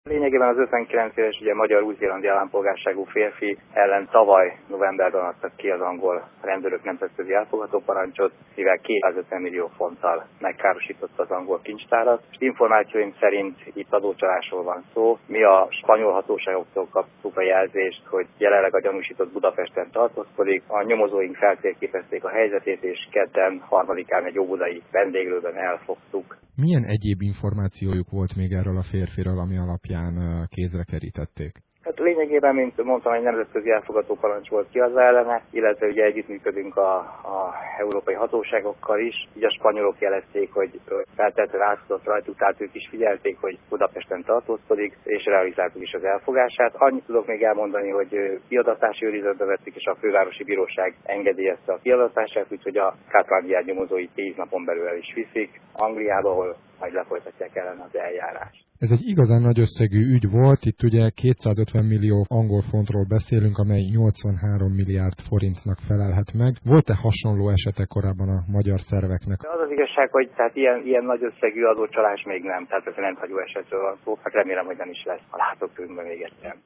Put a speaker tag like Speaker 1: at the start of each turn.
Speaker 1: Lényegében az 59 éves ugye magyar-új-zélandi állampolgárságú férfi ellen tavaly novemberben adtak ki az angol rendőrök nemzetközi elfogató parancsot, mivel 250 millió fonttal megkárosította az angol kincstárat. Információim szerint itt adócsalásról van szó. Mi a spanyol hatóságoktól kaptuk a jelzést, hogy jelenleg a gyanúsított Budapesten tartózkodik. A nyomozóink feltérképezték a helyzetét, és kedden 3-án egy óbudai vendéglőben elfogtuk.
Speaker 2: Milyen egyéb információjuk volt még erről a férfiről, ami alapján kézre kerítették?
Speaker 1: Hát lényegében, mint mondtam, egy nemzetközi elfogató parancs volt kiadva ellene, illetve ugye együttműködünk a európai hatóságokkal is. Így a spanyolok jelezték, hogy feltétlenül átfutott rajtuk, tehát ők is figyelték, hogy Budapesten tartózkodik, és realizáltuk is az elfogását. Annyit tudok még elmondani, hogy kiadatási őrizetbe vettük, és a fővárosi bíróság engedélyezte a kiadatását, úgyhogy a Scotland nyomozói 10 napon belül el is viszik Angliába, ahol majd lefolytatják ellen az eljárást.
Speaker 2: Ez egy igazán nagy összegű ügy volt, itt ugye 250 millió angol fontról beszélünk, amely 83 milliárd forintnak felelhet meg. Volt-e hasonló esete korábban a magyar szerveknek?
Speaker 1: Az az igazság, hogy tehát ilyen nagy összegű adócsalás még nem, tehát ez rendhagyó esetről van szó, hát remélem, hogy nem is lesz a látókörünkben még egyszer.